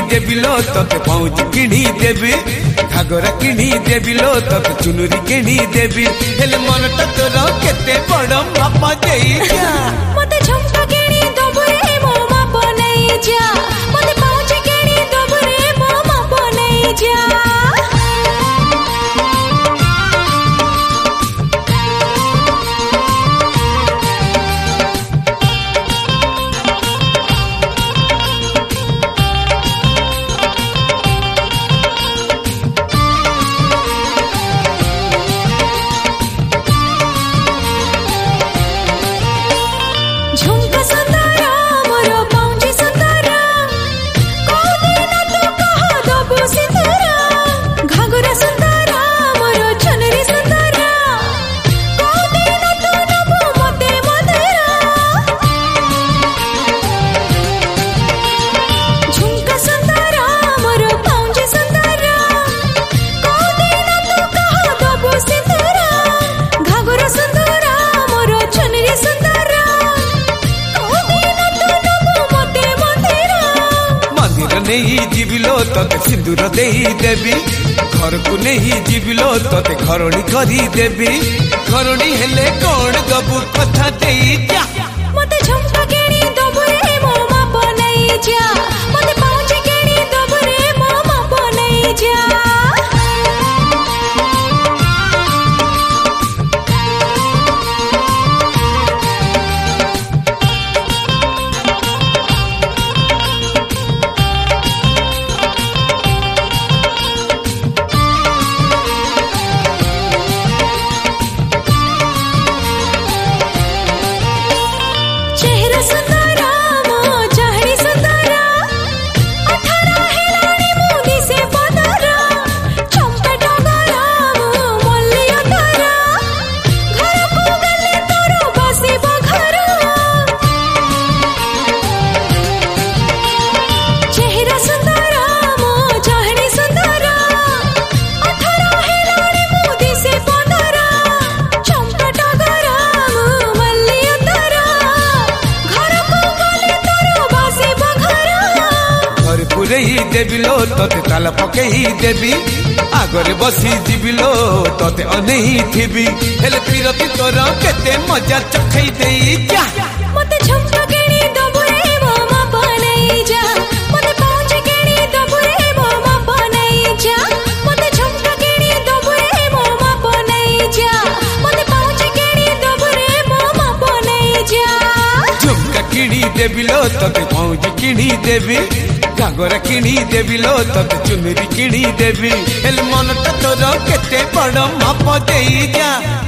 देबी लो तोते पाउच किणी देबी घागरा किणी देबी लो तोते चुनुरी किणी देबी हेले मनटा तोर केते बड़ मापा देई जा मते झुमका किणी दबु रे मो माप नहीं जा मते पाउच किणी दबु रे मो माप नहीं जा झुमका सुंदरा मोरो पाउंजी सुंदरा कोदिन तू कह दबु सिंदरा घागरा सुंदरा मोरो चुनरी सुंदरा कोदिन तू दबु मते मधुरा झुमका सुंदरा मोरो पाउंजी सुंदरा कोदिन तू कह दबु सिंदरा घागरा सुंदरा मोरो चुनरी सुंदरा नहीं जीविलो तोते सिंदूर देई देबी घर को नहीं जीविलो तोते घरणी करी देबी घरणी हेले कौन दबु कथा देई जा मते झुमका किणी दबु रे मो माप नहीं जा मते पाउच किणी दबु रे मो माप नहीं जा चेहरा सुंदरा मो चाहनी सुंदरा 18 हेलाणी मुदी से पदरा चंपा डगरा मो मल्लिया तारा घर को गले तोरो बसी बघरा चेहरा सुंदरा मो चाहनी सुंदरा 18 हेलाणी मुदी से पदरा चंपा डगरा मो मल्लिया तारा घर पुरे ही देबी लो तोते ताला पके ही देबी आगरे बसी जीविलो तोते अनेही थिबी हेले पिरती तोर केते मजा चखई देई जा मते झुमका किणी दबु रे मो माप नहीं जा मते पाउच किणी दबु रे मो माप नहीं जा मते झुमका किणी दबु रे मो माप नहीं जा मते पाउच किणी दबु रे मो माप नहीं जा झुमका किणी देबी लो तोते पाउच किणी देबी घागरा किणी देबी लो तोते चुनरी किणी देबी हेले मनटा तोर केते बड़ माप देई जा।